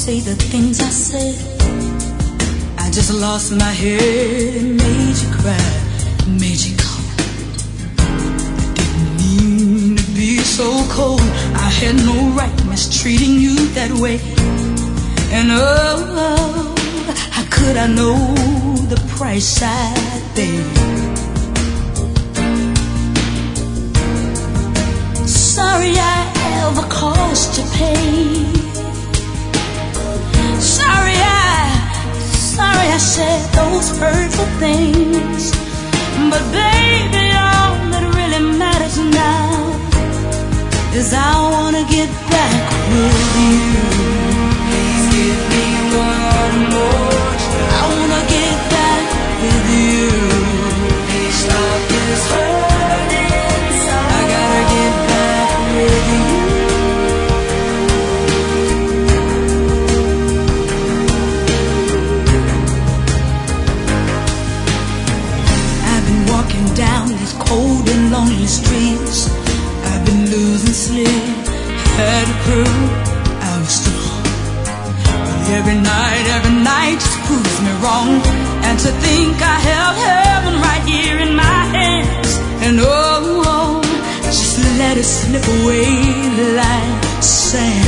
say the things I said. I just lost my head and made you cry, made you cold. Didn't mean to be so cold. I had no right mistreating you that way. And oh, how could I know the price I'd pay? Sorry I ever caused you pain. Sorry I said those hurtful things. But baby, all that really matters now is I wanna get back with you. Please give me one more try. I wanna get back with you. Please stop this hurt inside. I gotta get back with you. Down these cold and lonely streets, I've been losing sleep, had to prove I was strong. But every night just proves me wrong. And to think I held heaven right here in my hands, and oh, just let it slip away like sand.